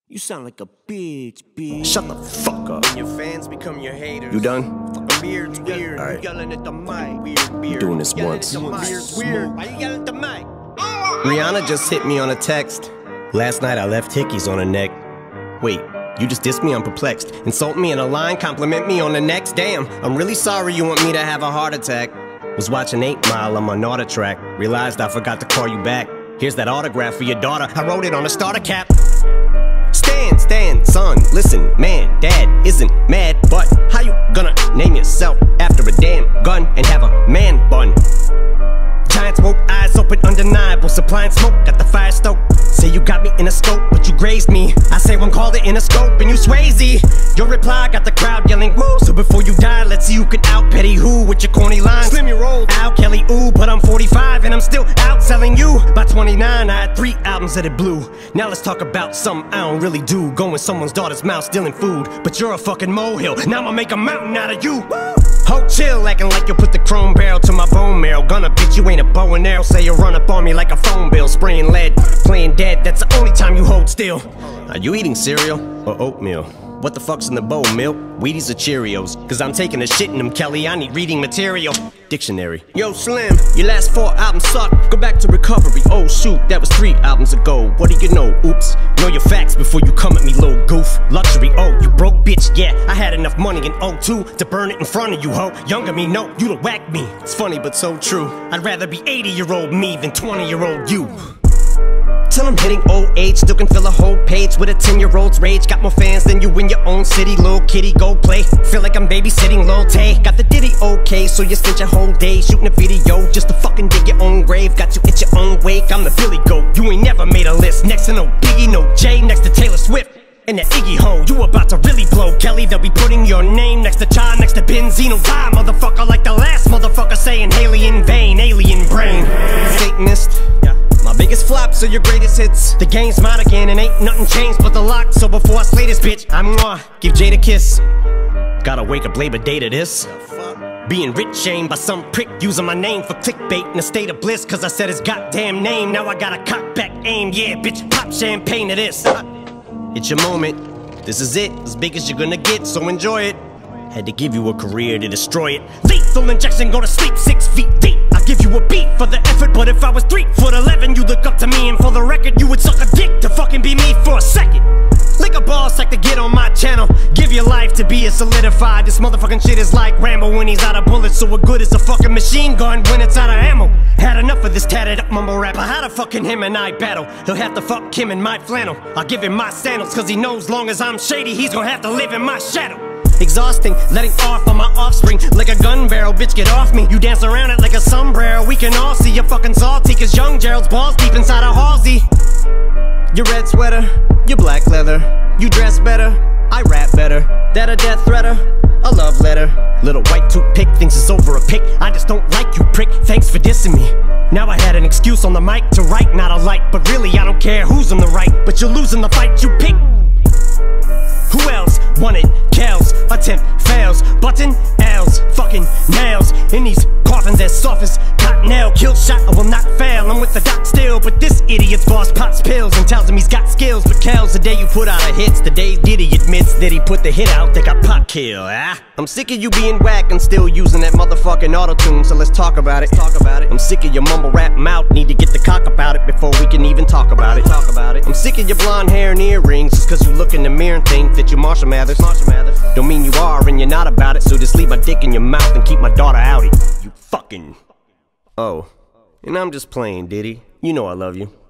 You sound like a bitch. Shut the fuck up. Your fans become your haters. You done? Fucking weird's weird. Alright. You yelling at the mic. Weird. Doing this once. Weird's weird. Why you yelling at the mic? Rihanna just hit me on a text. Last night I left hickeys on her neck. Wait, you just dissed me? I'm perplexed. Insult me in a line, compliment me on the next. Damn, I'm really sorry you want me to have a heart attack. Was watching 8 Mile on my Naughter track. Realized I forgot to call you back. Here's that autograph for your daughter. I wrote it on a starter cap. Stand, son, listen, man, dad isn't mad, but how you gonna name yourself after a damn gun and have a man bun? Giant smoke, eyes open, undeniable, supplying smoke, got the fire stoked. Say you got me in a scope, but you grazed me. I say one called it in a scope, and you Swayze. Your reply got the crowd yelling woo. So before you die, let's see who can out petty who with your corny lines. Slim you rolled, Al Kelly, ooh, but I'm 45 and I'm still outselling you. By 29, I had 3 albums that it blew. Now let's talk about something I don't really do. Go in someone's daughter's mouth stealing food, but you're a fucking molehill. Now I'ma make a mountain out of you. Ho, chill, acting like you put the chrome barrel to my bone marrow. Gonna bitch, you ain't a bow and arrow. Say you run up on me like a phone bill. Spraying lead, playing dead, that's the only time you hold still. Are you eating cereal or oatmeal? What the fuck's in the bowl, milk? Wheaties or Cheerios? Cause I'm taking a shit in them, Kelly, I need reading material. Dictionary. Yo, Slim, your last 4 albums suck. Go back to recovery. Oh shoot, that was 3 albums ago. What do you know? Oops. Know your facts before you come at me, little goof. Luxury, oh, you broke bitch, yeah. I had enough money in 02 to burn it in front of you, ho. Younger me, no, you'd have whacked me. It's funny but so true. I'd rather be 80-year-old me than 20-year-old you. Till I'm hitting old age, still can fill a whole page with a 10-year-old's rage. Got more fans than you in your own city, little kitty, go play. Feel like I'm babysitting Lil Tay. Got the ditty okay, so you spent your whole day shooting a video just to fucking dig your own grave. Got you at your own wake, I'm the Billy Goat. You ain't never made a list, next to no Biggie, no Jay, next to Taylor Swift. And that Iggy ho, you about to really blow, Kelly. They'll be putting your name next to Cha, next to Benzino. Die, motherfucker, like the last motherfucker saying Haley in vain, alien brain. Satanist. My biggest flops are your greatest hits. The game's mine again and ain't nothing changed but the lock. So before I slay this bitch, I'm gonna give Jade a kiss. Gotta wake up Labor Day to this. Being rich shamed by some prick using my name for clickbait in a state of bliss. Cause I said his goddamn name, now I got a cock back aim. Yeah, bitch, pop champagne to this. It's your moment, this is it, as big as you're gonna get, so enjoy it. Had to give you a career to destroy it. Lethal injection, go to sleep 6 feet deep. I'll give you a beat for the effort, but if I was 3'11", you look up to me, and for the record, you would suck a dick to fucking be me for a second. Lick a boss like to get on my channel. Give your life to be a solidified. This motherfucking shit is like Rambo when he's out of bullets, so what good is a fucking machine gun when it's out of ammo? Had enough of this tatted up mumble rapper. How the fucking him and I battle? He'll have to fuck him in my flannel. I'll give him my sandals, cause he knows long as I'm shady, he's gonna have to live in my shadow. Exhausting, letting off on my offspring like a gun barrel, bitch, get off me. You dance around it like a sombrero. We can all see you're fucking salty, cause young Gerald's balls deep inside a Halsey. Your red sweater, your black leather. You dress better, I rap better. That a death threater, a love letter. Little white toothpick thinks it's over a pick. I just don't like you, prick, thanks for dissing me. Now I had an excuse on the mic to write, not a light. But really I don't care who's on the right, but you're losing the fight you pick. Who else wanted Kells? Attempt fails, button L's, fucking nails in these coffins as soft as cottonelle. Kill shot, I will not fail. I'm with the doc still, but this idiot's boss pops pills and tells him he's got skills. But Kells, the day you put out a hits, the day Diddy admits that he put the hit out, they got pop kill. I'm sick of you being whack and still using that motherfucking auto-tune, so let's talk about it. I'm sick of your mumble rap mouth, need to get the cock about it before we can even talk about it. I'm sick of your blonde hair and earrings, just cause you look in the mirror and think that you're Marshall Mathers. Don't mean you are and you're not about it, so just leave my dick in your mouth and keep my daughter outie. You fucking... Oh, and I'm just playing, Diddy. You know I love you.